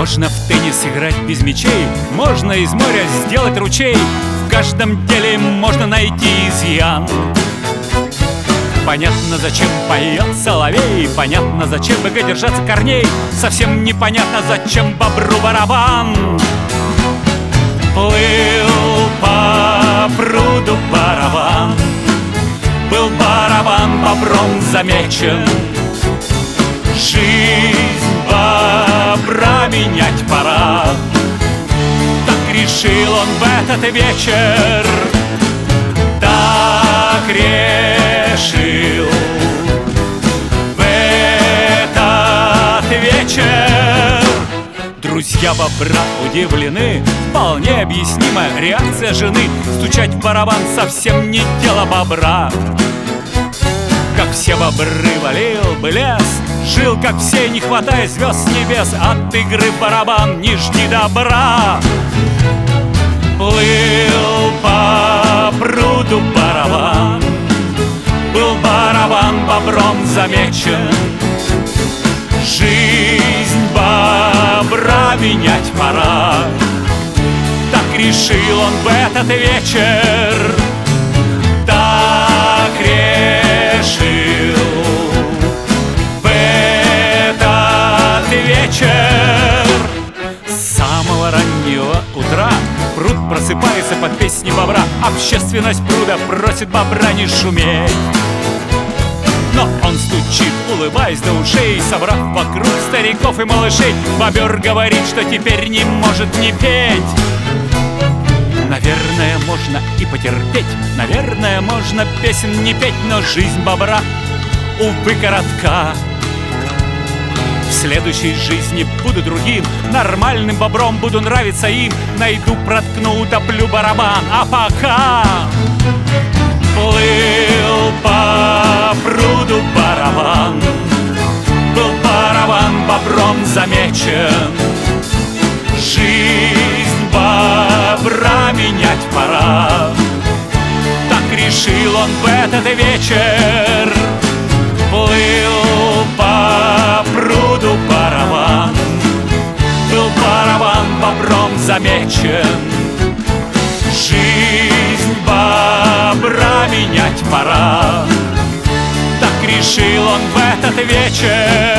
Можно в теннис играть без мячей, можно из моря сделать ручей. В каждом деле можно найти изъян. Понятно, зачем поет соловей, понятно, зачем быка держаться корней. Совсем непонятно, зачем бобру барабан. Плыл по пруду барабан, был барабан бобром замечен. Жизнь бобра менять пора, так решил он в этот вечер. Так решил в этот вечер. Друзья бобра удивлены, вполне объяснима реакция жены. Стучать в барабан совсем не дело бобра. Как все бобры валил бы лес, жил как все, не хватая звезд с небес. От игры в барабан не жди добра. Плыл по пруду барабан, был барабан бобром замечен. Жизнь бобра менять пора, так решил он в этот вечер. Так решил в этот вечер. С самого раннего утра пруд просыпается под песни бобра. Общественность пруда просит бобра не шуметь, но он стучит, улыбаясь до ушей, собрав вокруг стариков и малышей. Бобер говорит, что теперь не может не петь. Наверное, можно и потерпеть, наверное, можно песен не петь, но жизнь бобра, увы, коротка. В следующей жизни буду другим, нормальным бобром буду нравиться им. Найду, проткну, утоплю барабан, а пока плыл по пруду барабан, был барабан бобром замечен. Жизнь бобра менять пора, так решил он в этот вечер. Плыл по пруду барабан, был барабан бобром замечен. Жизнь бобра менять пора, так решил он в этот вечер.